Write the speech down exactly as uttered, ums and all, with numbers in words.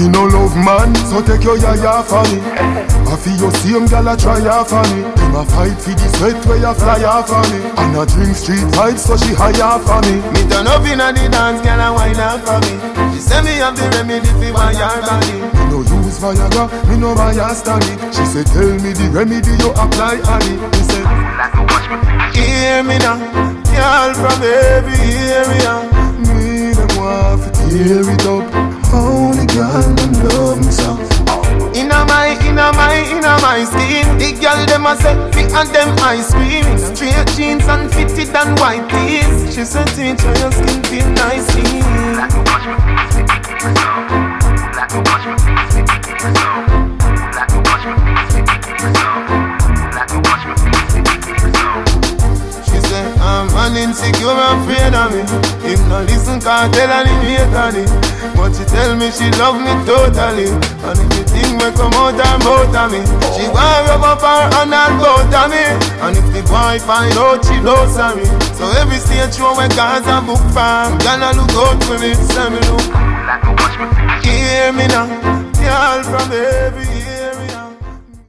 Me no love man, so take your yaya for me. I feel your same gal a try off on me. Them a fight for the sweat where you fly off on me. And a drink street vibes so she high off on me. Me turn up inna the dance, gal a wine off for me. She say me have the remedy for my your body. Me no use Viagra, me no buy a stanny. She say tell me the remedy you apply on it. Me say hear me now, girl from every area. Me them want to tear it up. Only girl them love me so. Inna my, inna my, inna my skin. The girl them a say me and them ice cream. Straight jeans and fitted and white tees. She said teacher your skin feel nicely. Like you wash my face, make it feel so. Like you wash my face, make it feel so. Like you wash my face, make it feel so. Like you wash my face, make it feel so. She said I'm an insecure, afraid of me. If no listen, can't tell her the hate on it. But she tell me she love me totally. And if you think me come out her mouth of me, she want rub up her hand and bout of me. And if the boy find out she knows of me. So every stage show where cars a book farm, gonna look out for me, say me look. Hear me now, girl from every